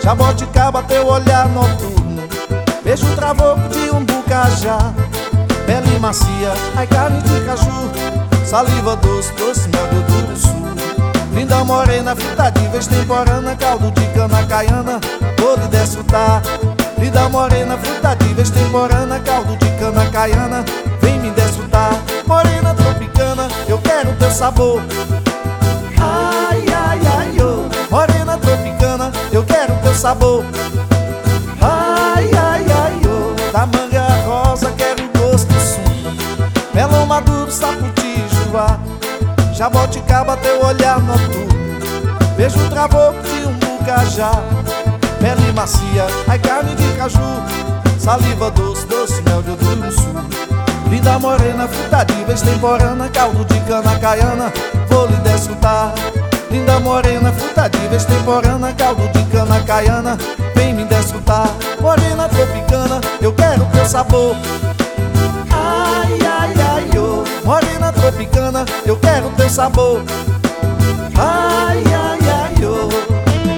jaboticaba, teu olhar noturno, beijo travoco de umbucajá, pele macia, ai carne de caju, saliva doce, doce mel do sul. Linda morena, frutativa, extemporânea, caldo de cana caiana, vou lhe desfrutar. Linda morena, frutativa, extemporânea, caldo de cana caiana, vem me desfrutar. Morena tropicana, eu quero teu sabor. Ai, ai, ai, oh. Morena tropicana, eu quero teu sabor. Ai, ai, ai, oh. Da manga rosa, quero o gosto do sumo, melão maduro, sapoti, juá, jaboticaba, teu olhar noturno, beijo travoco de umbucajá, pele macia, ai carne de caju, saliva doce, doce mel de sul. Linda morena, frutativa, extemporânea, caldo de cana caiana, vou lhe desfrutar. Linda morena, frutativa, extemporânea, caldo de cana caiana, vem me desfrutar. Morena tropicana, eu quero teu sabor. Ai, ai, ai, oh. Morena tropicana, eu quero teu sabor. Ai, ai, ai, oh.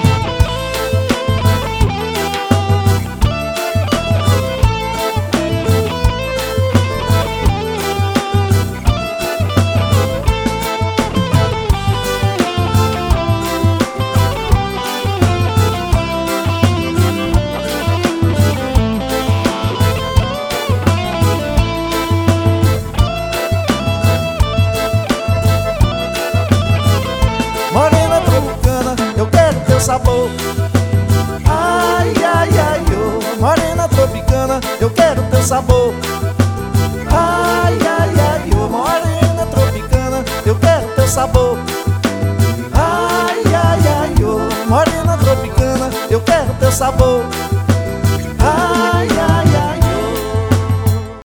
Morena tropicana, eu quero teu sabor. Ai, ai, ai, oh. Morena tropicana, eu quero teu sabor. Ai, ai, ai, oh. Morena tropicana, eu quero teu sabor. Ai, ai, ai, oh. Morena tropicana, eu quero teu sabor.